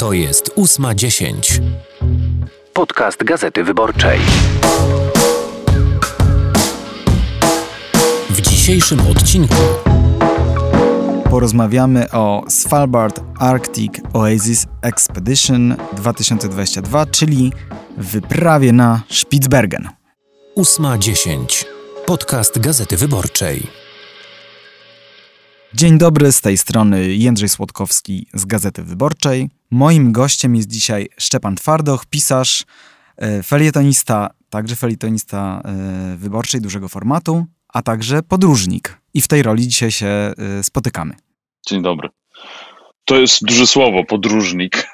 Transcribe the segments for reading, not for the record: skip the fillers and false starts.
To jest 8:10. Podcast Gazety Wyborczej. W dzisiejszym odcinku porozmawiamy o Svalbard Arctic Oasis Expedition 2022, czyli wyprawie na Spitsbergen. 8:10. Podcast Gazety Wyborczej. Dzień dobry, z tej strony Jędrzej Słodkowski z Gazety Wyborczej. Moim gościem jest dzisiaj Szczepan Twardoch, pisarz, felietonista, także felietonista wyborczej dużego formatu, a także podróżnik. I w tej roli dzisiaj się spotykamy. Dzień dobry. To jest duże słowo, podróżnik.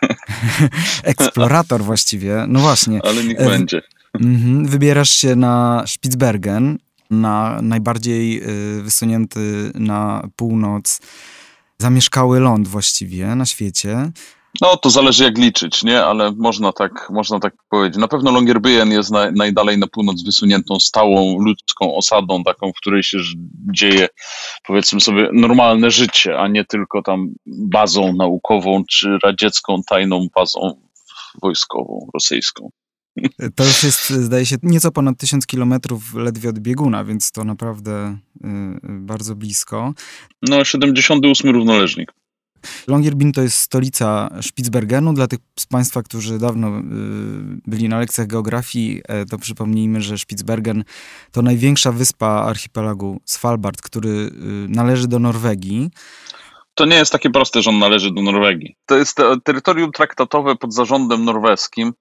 Eksplorator właściwie, no właśnie. Ale niech będzie. Wybierasz się na Spitsbergen, na najbardziej wysunięty na północ zamieszkały ląd właściwie na świecie. No to zależy jak liczyć, nie? Ale można tak powiedzieć. Na pewno Longyearbyen jest najdalej na północ wysuniętą stałą ludzką osadą, taką, w której się dzieje, powiedzmy sobie, normalne życie, a nie tylko tam bazą naukową czy radziecką tajną bazą wojskową, rosyjską. To już jest, zdaje się, nieco ponad 1000 kilometrów ledwie od bieguna, więc to naprawdę bardzo blisko. No, 78 równoleżnik. Longyearbyen to jest stolica Spitsbergenu. Dla tych z Państwa, którzy dawno byli na lekcjach geografii, to przypomnijmy, że Spitsbergen to największa wyspa archipelagu Svalbard, który należy do Norwegii. To nie jest takie proste, że on należy do Norwegii. To jest terytorium traktatowe pod zarządem norweskim,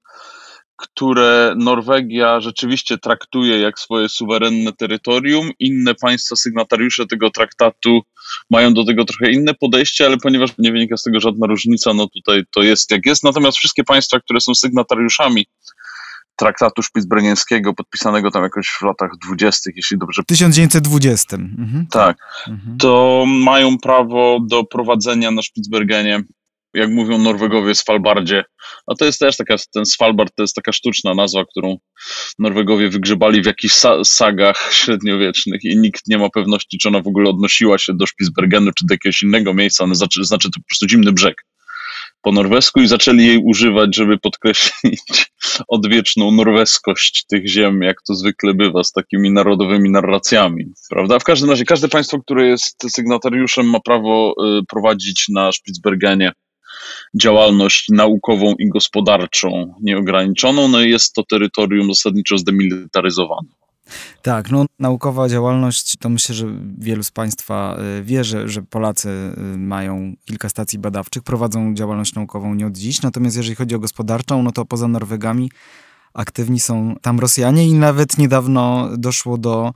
które Norwegia rzeczywiście traktuje jak swoje suwerenne terytorium. Inne państwa sygnatariusze tego traktatu mają do tego trochę inne podejście, ale ponieważ nie wynika z tego żadna różnica, no tutaj to jest jak jest. Natomiast wszystkie państwa, które są sygnatariuszami traktatu szpicbergeńskiego, podpisanego tam jakoś w latach 20., jeśli dobrze... 1920. Tak. To mają prawo do prowadzenia na Spitsbergenie, jak mówią Norwegowie, Svalbardzie. A to jest też ten Svalbard to jest taka sztuczna nazwa, którą Norwegowie wygrzebali w jakichś sagach średniowiecznych i nikt nie ma pewności, czy ona w ogóle odnosiła się do Spitsbergenu, czy do jakiegoś innego miejsca. Ona znaczy to po prostu zimny brzeg po norwesku i zaczęli jej używać, żeby podkreślić odwieczną norweskość tych ziem, jak to zwykle bywa z takimi narodowymi narracjami, prawda? W każdym razie każde państwo, które jest sygnatariuszem, ma prawo prowadzić na Spitsbergenie działalność naukową i gospodarczą nieograniczoną, no i jest to terytorium zasadniczo zdemilitaryzowane. Tak, no naukowa działalność, to myślę, że wielu z Państwa wie, że Polacy mają kilka stacji badawczych, prowadzą działalność naukową nie od dziś, natomiast jeżeli chodzi o gospodarczą, no to poza Norwegami aktywni są tam Rosjanie i nawet niedawno doszło do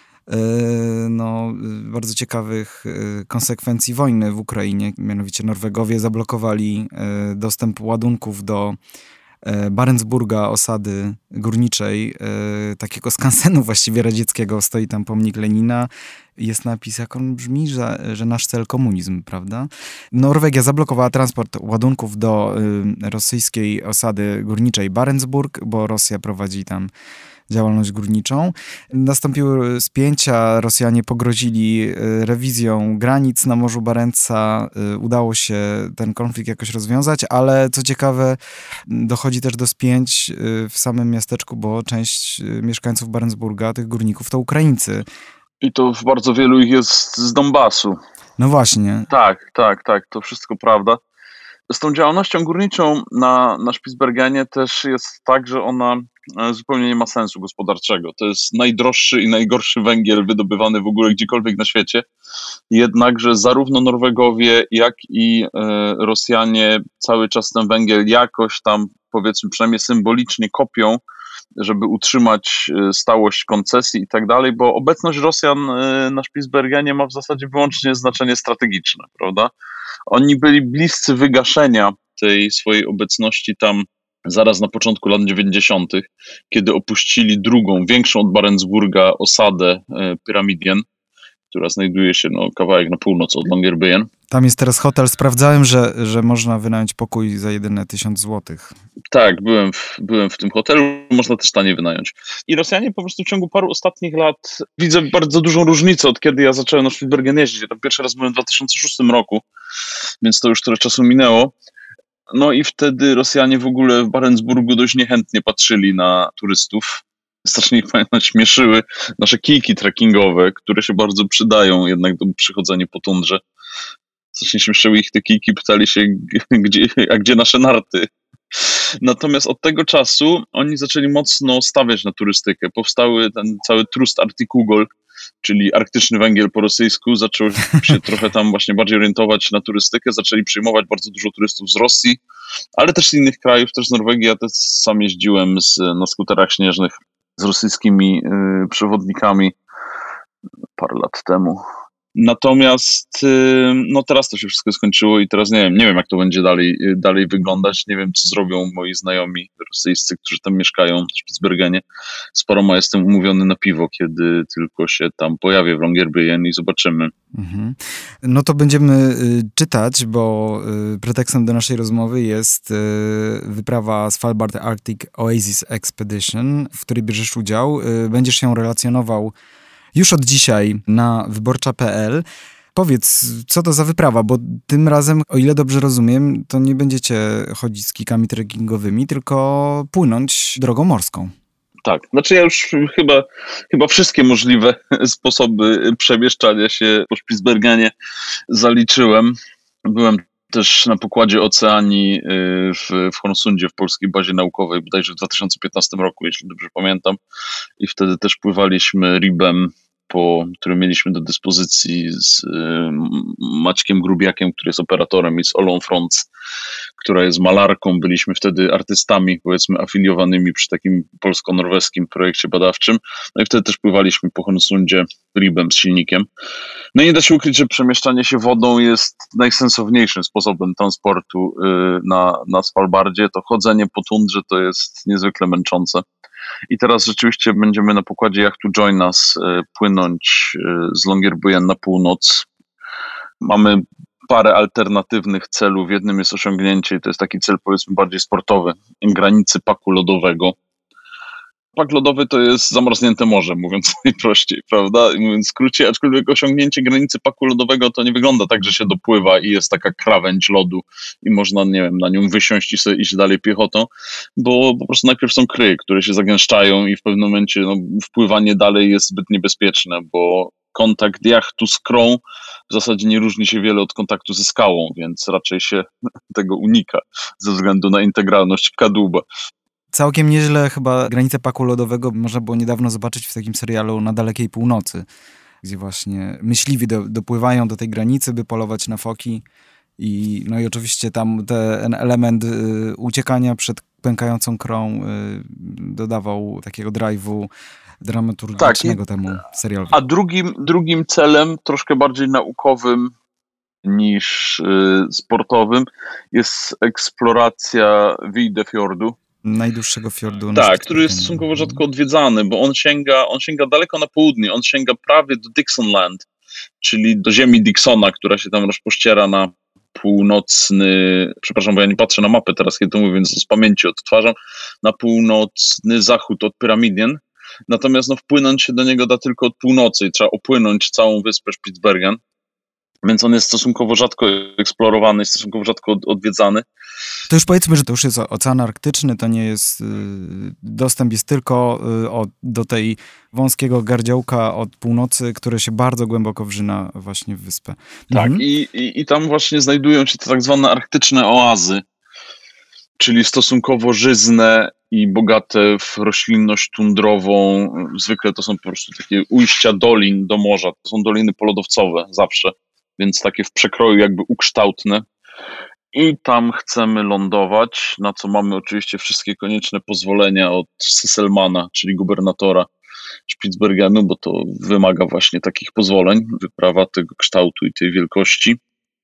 bardzo ciekawych konsekwencji wojny w Ukrainie. Mianowicie Norwegowie zablokowali dostęp ładunków do Barentsburga, osady górniczej, takiego skansenu właściwie radzieckiego. Stoi tam pomnik Lenina. Jest napis, jak on brzmi, że nasz cel komunizm, prawda? Norwegia zablokowała transport ładunków do rosyjskiej osady górniczej Barentsburg, bo Rosja prowadzi tam działalność górniczą. Nastąpiły spięcia, Rosjanie pogrozili rewizją granic na Morzu Barentsa. Udało się ten konflikt jakoś rozwiązać, ale co ciekawe, dochodzi też do spięć w samym miasteczku, bo część mieszkańców Barentsburga, tych górników, to Ukraińcy. I to bardzo wielu ich jest z Donbasu. No właśnie. Tak, to wszystko prawda. Z tą działalnością górniczą na Spitsbergenie też jest tak, że ona zupełnie nie ma sensu gospodarczego. To jest najdroższy i najgorszy węgiel wydobywany w ogóle gdziekolwiek na świecie. Jednakże zarówno Norwegowie, jak i Rosjanie cały czas ten węgiel jakoś tam, powiedzmy, przynajmniej symbolicznie kopią, żeby utrzymać stałość koncesji i tak dalej, bo obecność Rosjan na Spitsbergenie ma w zasadzie wyłącznie znaczenie strategiczne, prawda? Oni byli bliscy wygaszenia tej swojej obecności tam zaraz na początku lat 90., kiedy opuścili drugą, większą od Barentsburga osadę Pyramidien, która znajduje się kawałek na północ od Longyearbyen. Tam jest teraz hotel. Sprawdzałem, że można wynająć pokój za jedyne 1000 złotych. Tak, byłem w tym hotelu, można też taniej wynająć. I Rosjanie po prostu w ciągu paru ostatnich lat, widzę bardzo dużą różnicę od kiedy ja zacząłem na Spitsbergen jeździć. Ja tam pierwszy raz byłem w 2006 roku, więc to już trochę czasu minęło. No i wtedy Rosjanie w ogóle w Barentsburgu dość niechętnie patrzyli na turystów. Strasznie ich, pamiętam, śmieszyły nasze kijki trekkingowe, które się bardzo przydają jednak do przychodzenia po tundrze. Strasznie śmieszyły ich te kijki, pytali się, gdzie nasze narty. Natomiast od tego czasu oni zaczęli mocno stawiać na turystykę. Powstały ten cały Trust Artikugol, czyli arktyczny węgiel po rosyjsku, zaczął się trochę tam właśnie bardziej orientować na turystykę, zaczęli przyjmować bardzo dużo turystów z Rosji, ale też z innych krajów, też z Norwegii. Ja też sam jeździłem na skuterach śnieżnych z rosyjskimi przewodnikami parę lat temu. Natomiast no teraz to się wszystko skończyło i teraz nie wiem jak to będzie dalej wyglądać. Nie wiem, co zrobią moi znajomi rosyjscy, którzy tam mieszkają w Spitsbergenie. Z paroma jestem umówiony na piwo, kiedy tylko się tam pojawię w Longyearbyen i zobaczymy. Mhm. No to będziemy czytać, bo pretekstem do naszej rozmowy jest wyprawa Svalbard Arctic Oasis Expedition, w której bierzesz udział. Będziesz ją relacjonował już od dzisiaj na wyborcza.pl. Powiedz, co to za wyprawa, bo tym razem, o ile dobrze rozumiem, to nie będziecie chodzić z kijkami trekkingowymi, tylko płynąć drogą morską. Tak, znaczy ja już chyba wszystkie możliwe sposoby przemieszczania się po Spitsbergenie zaliczyłem. Byłem też na pokładzie Oceanii w Hornsundzie, w polskiej bazie naukowej, bodajże w 2015 roku, jeśli dobrze pamiętam. I wtedy też pływaliśmy ribem, który mieliśmy do dyspozycji z Maćkiem Grubiakiem, który jest operatorem, i z Olą Frąc, która jest malarką. Byliśmy wtedy artystami, powiedzmy, afiliowanymi przy takim polsko-norweskim projekcie badawczym. No i wtedy też pływaliśmy po Hornsundzie ribem z silnikiem. No i nie da się ukryć, że przemieszczanie się wodą jest najsensowniejszym sposobem transportu na Svalbardzie. To chodzenie po tundrze to jest niezwykle męczące. I teraz rzeczywiście będziemy na pokładzie jachtu Join Us płynąć z Longyearbyen na północ. Mamy parę alternatywnych celów. Jednym jest osiągnięcie, i to jest taki cel, powiedzmy, bardziej sportowy, granicy paku lodowego. Pak lodowy to jest zamarznięte morze, mówiąc najprościej, prawda? I mówiąc w skrócie, aczkolwiek osiągnięcie granicy paku lodowego to nie wygląda tak, że się dopływa i jest taka krawędź lodu i można, nie wiem, na nią wysiąść i sobie iść dalej piechotą, bo po prostu najpierw są kryje, które się zagęszczają i w pewnym momencie wpływanie dalej jest zbyt niebezpieczne, bo kontakt jachtu z krą w zasadzie nie różni się wiele od kontaktu ze skałą, więc raczej się tego unika ze względu na integralność kadłuba. Całkiem nieźle chyba granicę paku lodowego można było niedawno zobaczyć w takim serialu Na dalekiej północy, gdzie właśnie myśliwi dopływają do tej granicy, by polować na foki. No i oczywiście tam ten element uciekania przed pękającą krą dodawał takiego drive'u dramaturgicznego temu serialowi. A drugim celem, troszkę bardziej naukowym niż sportowym, jest eksploracja Wijdefjordu. Najdłuższego fiordu. Tak, który jest stosunkowo rzadko odwiedzany, bo on sięga daleko na południe, on sięga prawie do Dixonland, czyli do ziemi Dixona, która się tam rozpościera na północny, przepraszam, bo ja nie patrzę na mapę teraz, kiedy to mówię, więc z pamięci odtwarzam, na północny zachód od Pyramidien. Natomiast wpłynąć się do niego da tylko od północy i trzeba opłynąć całą wyspę Spitsbergen. Więc on jest stosunkowo rzadko eksplorowany, stosunkowo rzadko odwiedzany. To już powiedzmy, że to już jest Ocean Arktyczny, to nie jest, dostęp jest tylko do tej wąskiego gardziołka od północy, które się bardzo głęboko wrzyna właśnie w wyspę. Tak, i tam właśnie znajdują się te tak zwane arktyczne oazy, czyli stosunkowo żyzne i bogate w roślinność tundrową. Zwykle to są po prostu takie ujścia dolin do morza, to są doliny polodowcowe zawsze. Więc takie w przekroju jakby ukształtne. I tam chcemy lądować, na co mamy oczywiście wszystkie konieczne pozwolenia od Sesselmana, czyli gubernatora Spitsbergenu, bo to wymaga właśnie takich pozwoleń, wyprawa tego kształtu i tej wielkości.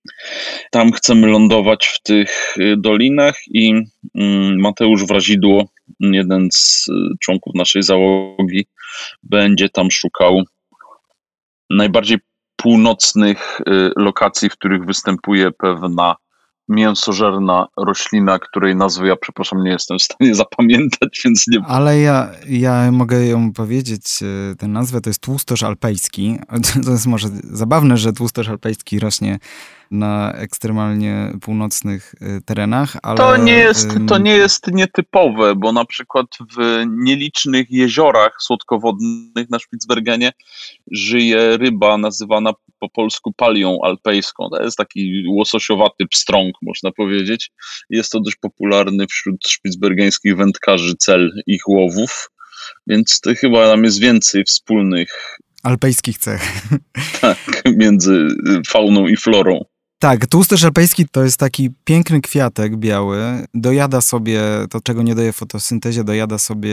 Tam chcemy lądować w tych dolinach i Mateusz Wrazidło, jeden z członków naszej załogi, będzie tam szukał najbardziej północnych lokacji, w których występuje pewna mięsożerna roślina, której nazwy ja, przepraszam, nie jestem w stanie zapamiętać, więc nie... Ale ja mogę ją powiedzieć, tę nazwę, to jest tłustosz alpejski. To jest może zabawne, że tłustosz alpejski rośnie na ekstremalnie północnych terenach, ale... To nie jest nietypowe, bo na przykład w nielicznych jeziorach słodkowodnych na Spitsbergenie żyje ryba nazywana po polsku palią alpejską. To jest taki łososiowaty pstrąg, można powiedzieć. Jest to dość popularny wśród szpicbergeńskich wędkarzy cel ich łowów, więc to chyba tam jest więcej wspólnych alpejskich cech. Tak, między fauną i florą. Tak, tłuszcz alpejski to jest taki piękny kwiatek biały. Dojada sobie, to czego nie daje fotosyntezie, dojada sobie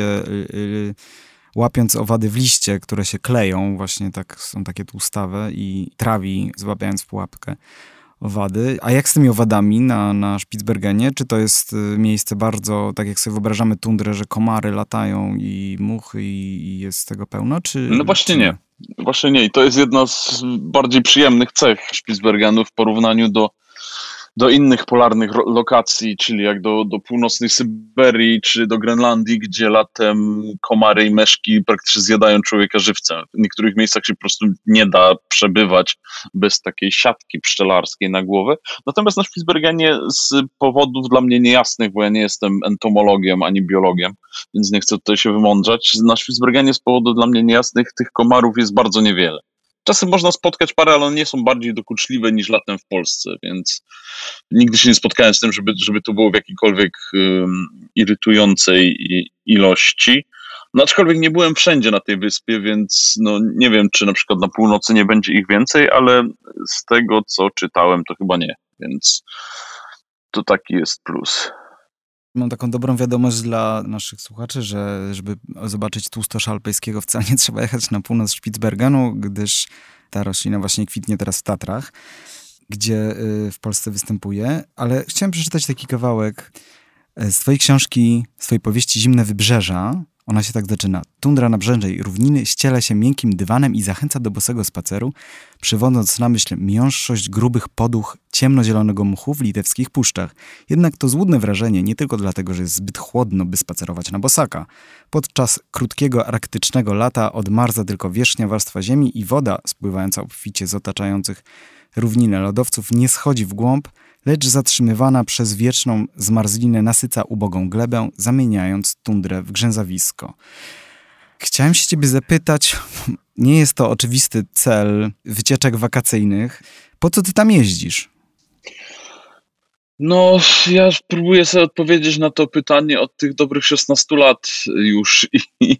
łapiąc owady w liście, które się kleją, właśnie tak są takie tłustawe i trawi, złapiając w pułapkę owady. A jak z tymi owadami na Spitsbergenie? Czy to jest miejsce bardzo, tak jak sobie wyobrażamy tundrę, że komary latają i muchy i jest tego pełno? No właśnie nie. Właśnie nie. I to jest jedna z bardziej przyjemnych cech Spitsbergenu w porównaniu do innych polarnych lokacji, czyli jak do północnej Syberii czy do Grenlandii, gdzie latem komary i meszki praktycznie zjadają człowieka żywcem. W niektórych miejscach się po prostu nie da przebywać bez takiej siatki pszczelarskiej na głowę. Natomiast na Spitsbergenie z powodów dla mnie niejasnych, bo ja nie jestem entomologiem ani biologiem, więc nie chcę tutaj się wymądrzać, na Spitsbergenie z powodów dla mnie niejasnych tych komarów jest bardzo niewiele. Czasem można spotkać parę, ale one nie są bardziej dokuczliwe niż latem w Polsce, więc nigdy się nie spotkałem z tym, żeby to było w jakiejkolwiek irytującej ilości. No aczkolwiek nie byłem wszędzie na tej wyspie, więc no nie wiem, czy na przykład na północy nie będzie ich więcej, ale z tego, co czytałem, to chyba nie, więc to taki jest plus. Mam taką dobrą wiadomość dla naszych słuchaczy, że żeby zobaczyć tłustosza alpejskiego wcale nie trzeba jechać na północ Spitsbergenu, gdyż ta roślina właśnie kwitnie teraz w Tatrach, gdzie w Polsce występuje. Ale chciałem przeczytać taki kawałek z twojej książki, z twojej powieści Zimne Wybrzeża. Ona się tak zaczyna. Tundra nabrzęczej równiny ściela się miękkim dywanem i zachęca do bosego spaceru, przywodząc na myśl miąższość grubych poduch ciemnozielonego mchu w litewskich puszczach. Jednak to złudne wrażenie nie tylko dlatego, że jest zbyt chłodno, by spacerować na bosaka. Podczas krótkiego arktycznego lata odmarza tylko wierzchnia warstwa ziemi i woda spływająca obficie z otaczających równinę lodowców nie schodzi w głąb, lecz zatrzymywana przez wieczną zmarzlinę nasyca ubogą glebę, zamieniając tundrę w grzęzawisko. Chciałem się ciebie zapytać, nie jest to oczywisty cel wycieczek wakacyjnych, po co ty tam jeździsz? No, ja próbuję sobie odpowiedzieć na to pytanie od tych dobrych 16 lat już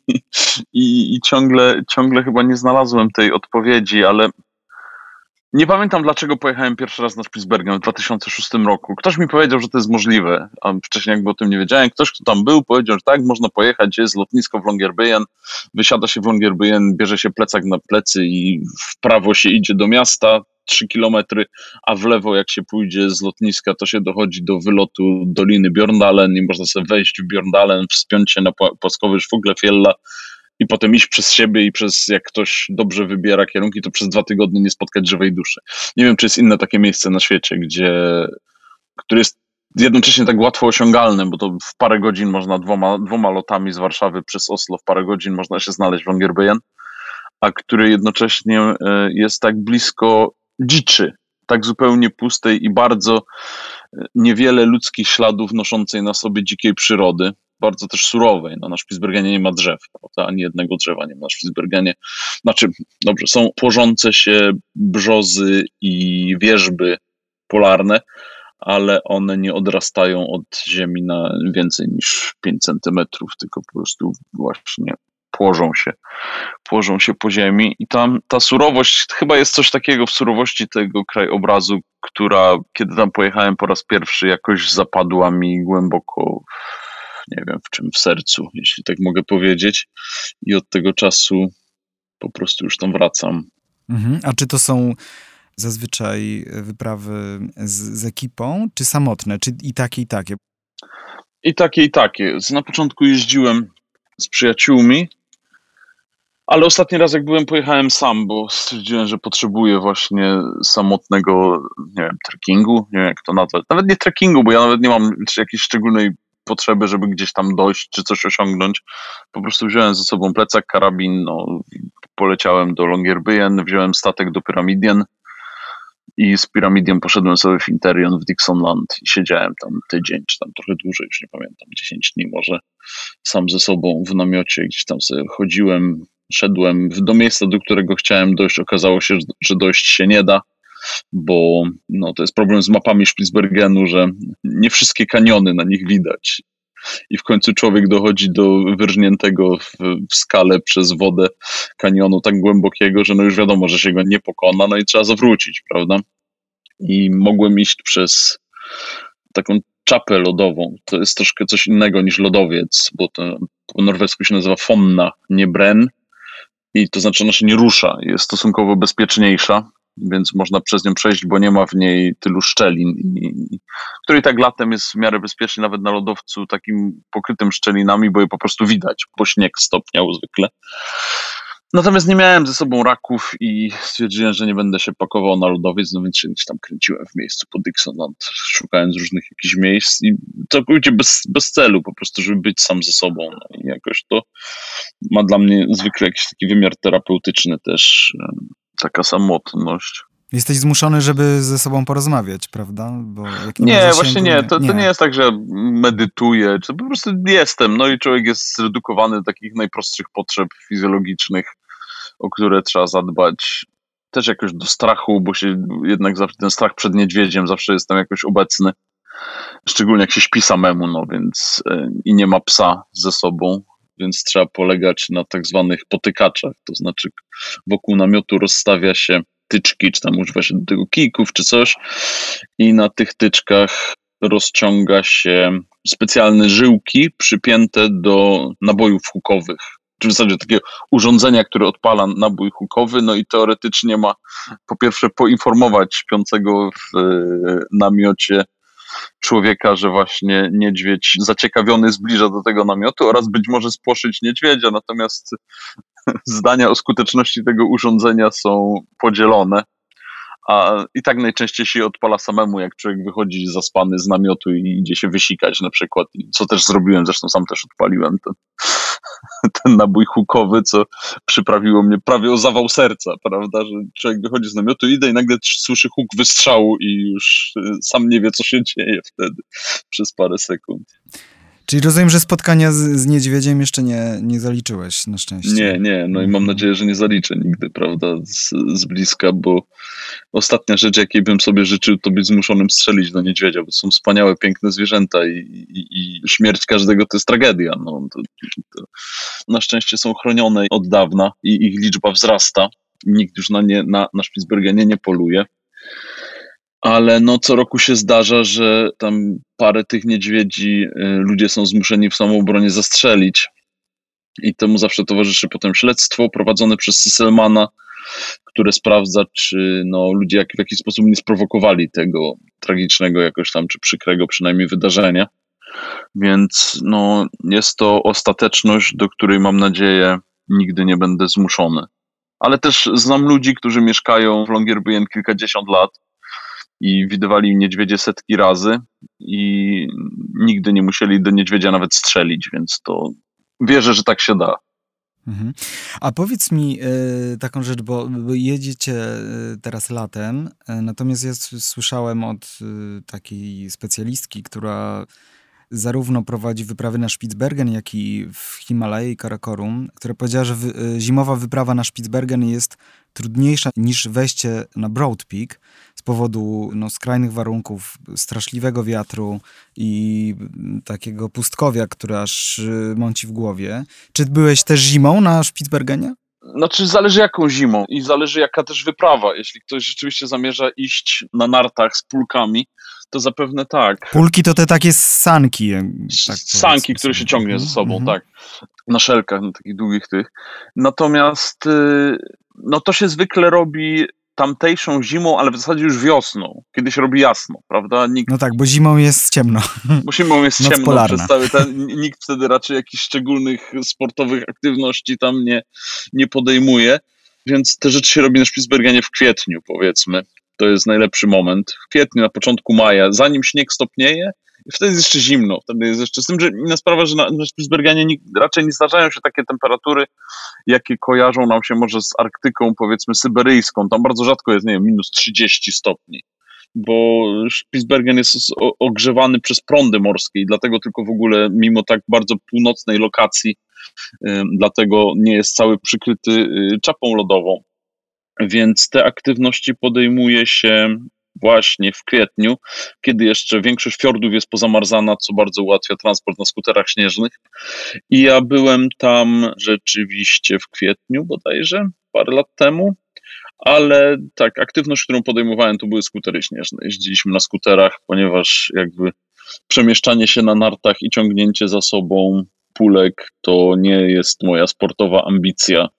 i ciągle chyba nie znalazłem tej odpowiedzi, ale nie pamiętam, dlaczego pojechałem pierwszy raz na Spitsbergen w 2006 roku. Ktoś mi powiedział, że to jest możliwe, a wcześniej jakby o tym nie wiedziałem. Ktoś, kto tam był, powiedział, że tak, można pojechać, jest lotnisko w Longyearbyen, wysiada się w Longyearbyen, bierze się plecak na plecy i w prawo się idzie do miasta, 3 kilometry, a w lewo jak się pójdzie z lotniska, to się dochodzi do wylotu Doliny Björndalen i można sobie wejść w Björndalen, wspiąć się na płaskowyż Fuglefjella i potem iść przez siebie i jak ktoś dobrze wybiera kierunki, to przez 2 tygodnie nie spotkać żywej duszy. Nie wiem, czy jest inne takie miejsce na świecie, które jest jednocześnie tak łatwo osiągalne, bo to w parę godzin można dwoma lotami z Warszawy przez Oslo, w parę godzin można się znaleźć w Longyearbyen, a które jednocześnie jest tak blisko dziczy, tak zupełnie pustej i bardzo niewiele ludzkich śladów noszącej na sobie dzikiej przyrody. Bardzo też surowej. No, na Spitsbergenie nie ma drzew, prawda? Ani jednego drzewa nie ma na Spitsbergenie. Znaczy, dobrze, są płożące się brzozy i wierzby polarne, ale one nie odrastają od ziemi na więcej niż 5 centymetrów, tylko po prostu właśnie płożą się po ziemi i tam ta surowość, chyba jest coś takiego w surowości tego krajobrazu, która, kiedy tam pojechałem po raz pierwszy, jakoś zapadła mi głęboko, nie wiem w czym, w sercu, jeśli tak mogę powiedzieć, i od tego czasu po prostu już tam wracam. A czy to są zazwyczaj wyprawy z ekipą, czy samotne, czy i takie, i takie? I takie, i takie. Na początku jeździłem z przyjaciółmi, ale ostatni raz jak byłem, pojechałem sam, bo stwierdziłem, że potrzebuję właśnie samotnego, nie wiem, trekkingu, nie wiem jak to nazwać. Nawet nie trekkingu, bo ja nawet nie mam jakiejś szczególnej potrzeby, żeby gdzieś tam dojść, czy coś osiągnąć. Po prostu wziąłem ze sobą plecak, karabin, poleciałem do Longyearbyen, wziąłem statek do Pyramidien i z Piramidiem poszedłem sobie w Interion w Dixonland i siedziałem tam tydzień, czy tam trochę dłużej, już nie pamiętam, 10 dni może, sam ze sobą w namiocie, gdzieś tam sobie chodziłem, szedłem do miejsca, do którego chciałem dojść. Okazało się, że dojść się nie da, bo to jest problem z mapami Spitsbergenu, że nie wszystkie kaniony na nich widać. I w końcu człowiek dochodzi do wyrżniętego w skale przez wodę kanionu tak głębokiego, że już wiadomo, że się go nie pokona, i trzeba zawrócić, prawda? I mogłem iść przez taką czapę lodową. To jest troszkę coś innego niż lodowiec, bo to po norwesku się nazywa fonna, nie bren. I to znaczy, ona się nie rusza, jest stosunkowo bezpieczniejsza, więc można przez nią przejść, bo nie ma w niej tylu szczelin, który tak latem jest w miarę bezpieczny, nawet na lodowcu takim pokrytym szczelinami, bo je po prostu widać, bo śnieg stopniał zwykle. Natomiast nie miałem ze sobą raków i stwierdziłem, że nie będę się pakował na lodowiec, więc się gdzieś tam kręciłem w miejscu pod Dixonland, szukając różnych jakichś miejsc i całkowicie bez celu, po prostu, żeby być sam ze sobą. I jakoś to ma dla mnie zwykle jakiś taki wymiar terapeutyczny też, taka samotność. Jesteś zmuszony, żeby ze sobą porozmawiać, prawda? Bo nie, właśnie nie. To nie jest tak, że medytuję, czy po prostu jestem. I człowiek jest zredukowany do takich najprostszych potrzeb fizjologicznych, o które trzeba zadbać. Też jakoś do strachu, bo się jednak zawsze ten strach przed niedźwiedziem zawsze jest tam jakoś obecny. Szczególnie jak się śpi samemu, więc i nie ma psa ze sobą, więc trzeba polegać na tak zwanych potykaczach. To znaczy wokół namiotu rozstawia się tyczki, czy tam używa się do tego kijków, czy coś, i na tych tyczkach rozciąga się specjalne żyłki przypięte do nabojów hukowych. Czy w zasadzie takiego urządzenia, które odpala nabój hukowy, i teoretycznie ma po pierwsze poinformować śpiącego w namiocie człowieka, że właśnie niedźwiedź zaciekawiony zbliża do tego namiotu oraz być może spłoszyć niedźwiedzia, natomiast zdania o skuteczności tego urządzenia są podzielone. I tak najczęściej się odpala samemu, jak człowiek wychodzi zaspany z namiotu i idzie się wysikać na przykład, co też zrobiłem, zresztą sam też odpaliłem ten nabój hukowy, co przyprawiło mnie prawie o zawał serca, prawda, że człowiek wychodzi z namiotu, idzie i nagle słyszy huk wystrzału i już sam nie wie, co się dzieje wtedy przez parę sekund. Czyli rozumiem, że spotkania z niedźwiedziem jeszcze nie zaliczyłeś, na szczęście. Nie. I mam nadzieję, że nie zaliczę nigdy, prawda, z bliska, bo ostatnia rzecz, jakiej bym sobie życzył, to być zmuszonym strzelić do niedźwiedzia, bo są wspaniałe, piękne zwierzęta i śmierć każdego to jest tragedia. To na szczęście są chronione od dawna i ich liczba wzrasta. Nikt już na Spitsbergenie nie poluje. Ale co roku się zdarza, że tam parę tych niedźwiedzi ludzie są zmuszeni w samoobronie zastrzelić. I temu zawsze towarzyszy potem śledztwo prowadzone przez Sisselmana, które sprawdza, czy ludzie w jakiś sposób nie sprowokowali tego tragicznego jakoś tam, czy przykrego przynajmniej wydarzenia. Więc jest to ostateczność, do której mam nadzieję nigdy nie będę zmuszony. Ale też znam ludzi, którzy mieszkają w Longyearbyen kilkadziesiąt lat i widywali niedźwiedzie setki razy i nigdy nie musieli do niedźwiedzia nawet strzelić, więc to wierzę, że tak się da. Mhm. A powiedz mi taką rzecz, bo jedziecie teraz latem, natomiast ja słyszałem od takiej specjalistki, która zarówno prowadzi wyprawy na Spitsbergen, jak i w Himalaje i Karakorum, która powiedziała, że zimowa wyprawa na Spitsbergen jest trudniejsza niż wejście na Broad Peak z powodu skrajnych warunków, straszliwego wiatru i takiego pustkowia, które aż mąci w głowie. Czy byłeś też zimą na Spitsbergenie? Zależy jaką zimą i zależy jaka też wyprawa. Jeśli ktoś rzeczywiście zamierza iść na nartach z pulkami, to zapewne tak. Pulki to te takie sanki. Tak sanki, które się ciągnie ze sobą, tak. Na szelkach, na takich długich tych. Natomiast to się zwykle robi tamtejszą zimą, ale w zasadzie już wiosną, kiedy się robi jasno, prawda? Bo zimą jest ciemno. Bo zimą jest ciemno polarna. przez cały nikt wtedy raczej jakichś szczególnych sportowych aktywności tam nie podejmuje, więc te rzeczy się robi na Spitsbergenie w kwietniu, powiedzmy. To jest najlepszy moment. W kwietniu, na początku maja, zanim śnieg stopnieje Wtedy jest jeszcze zimno, z tym, że inna sprawa, że na Spitsbergenie raczej nie zdarzają się takie temperatury, jakie kojarzą nam się może z Arktyką, powiedzmy syberyjską. Tam bardzo rzadko jest, nie wiem, minus 30 stopni, bo Spitsbergen jest ogrzewany przez prądy morskie i dlatego tylko w ogóle, mimo tak bardzo północnej lokacji, dlatego nie jest cały przykryty czapą lodową. Więc te aktywności podejmuje się właśnie w kwietniu, kiedy jeszcze większość fiordów jest pozamarzana, co bardzo ułatwia transport na skuterach śnieżnych. I ja byłem tam rzeczywiście w kwietniu bodajże, parę lat temu, ale tak, aktywność, którą podejmowałem, to były skutery śnieżne. Jeździliśmy na skuterach, ponieważ jakby przemieszczanie się na nartach i ciągnięcie za sobą pulek to nie jest moja sportowa ambicja.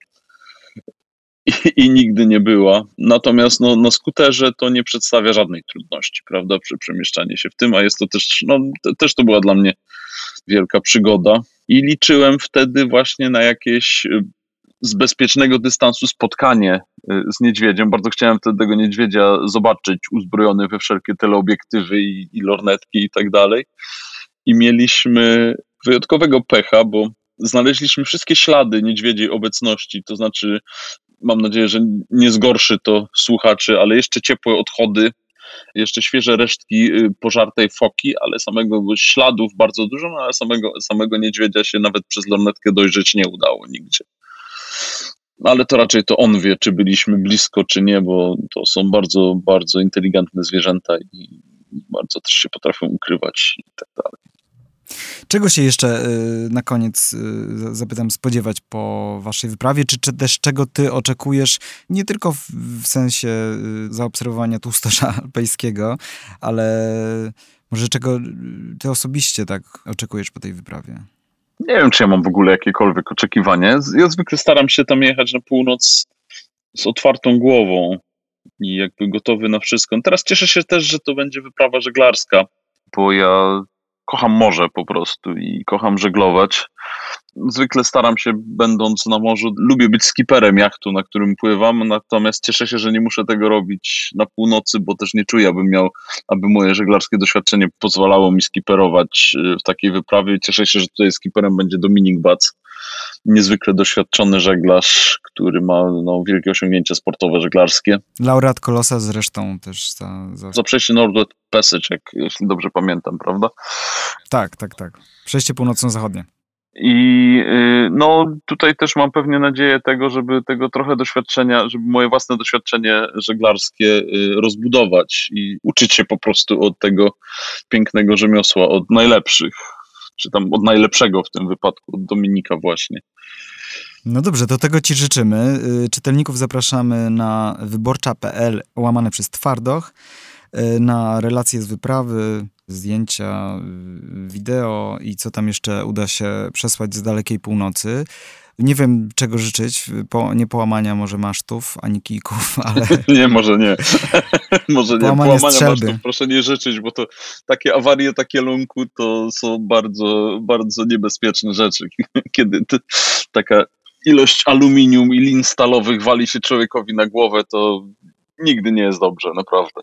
I nigdy nie była. Natomiast na skuterze to nie przedstawia żadnej trudności, prawda, przy przemieszczaniu się w tym, a jest to też, też to była dla mnie wielka przygoda. I liczyłem wtedy właśnie na jakieś z bezpiecznego dystansu spotkanie z niedźwiedziem. Bardzo chciałem wtedy tego niedźwiedzia zobaczyć, uzbrojony we wszelkie teleobiektywy i lornetki i tak dalej. I mieliśmy wyjątkowego pecha, bo znaleźliśmy wszystkie ślady niedźwiedziej obecności, to znaczy mam nadzieję, że nie zgorszy to słuchaczy, ale jeszcze ciepłe odchody, jeszcze świeże resztki pożartej foki, ale samego śladów bardzo dużo, ale samego niedźwiedzia się nawet przez lornetkę dojrzeć nie udało nigdzie. Ale to raczej to on wie, czy byliśmy blisko, czy nie, bo to są bardzo, bardzo inteligentne zwierzęta i bardzo też się potrafią ukrywać i tak dalej. Czego się jeszcze na koniec zapytam spodziewać po waszej wyprawie, czy też czego ty oczekujesz, nie tylko w sensie zaobserwowania tłustosza alpejskiego, ale może czego ty osobiście tak oczekujesz po tej wyprawie? Nie wiem, czy ja mam w ogóle jakiekolwiek oczekiwanie. Ja zwykle staram się tam jechać na północ z otwartą głową i jakby gotowy na wszystko. Teraz cieszę się też, że to będzie wyprawa żeglarska, bo ja kocham morze po prostu i kocham żeglować. Zwykle staram się, będąc na morzu, lubię być skiperem jachtu, na którym pływam, natomiast cieszę się, że nie muszę tego robić na północy, bo też nie czuję, aby moje żeglarskie doświadczenie pozwalało mi skiperować w takiej wyprawie. Cieszę się, że tutaj skiperem będzie Dominik Bac, niezwykle doświadczony żeglarz, który ma wielkie osiągnięcia sportowe żeglarskie. Laureat Kolosa zresztą też za przejście Northwest Passage, jeśli dobrze pamiętam, prawda? Tak. Przejście północno-zachodnie. I tutaj też mam pewnie nadzieję tego, żeby tego trochę doświadczenia, żeby moje własne doświadczenie żeglarskie rozbudować i uczyć się po prostu od tego pięknego rzemiosła, od najlepszych, czy tam od najlepszego w tym wypadku, od Dominika właśnie. No dobrze, do tego ci życzymy. Czytelników zapraszamy na wyborcza.pl/twardoch, na relacje z wyprawy, zdjęcia, wideo i co tam jeszcze uda się przesłać z dalekiej północy. Nie wiem, czego życzyć, nie połamania może masztów, ani kijków, ale... Nie, może nie. Może nie. Połamania strzelby. masztów proszę nie życzyć, bo to takie awarie, takie lunku to są bardzo, bardzo niebezpieczne rzeczy. Kiedy taka ilość aluminium i lin stalowych wali się człowiekowi na głowę, to nigdy nie jest dobrze, naprawdę.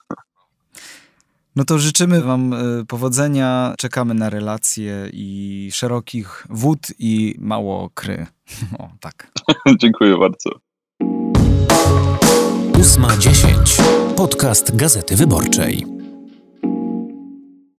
No to życzymy wam powodzenia, czekamy na relacje i szerokich wód i mało kry. O, tak. Dziękuję bardzo. 8:10. Podcast Gazety Wyborczej.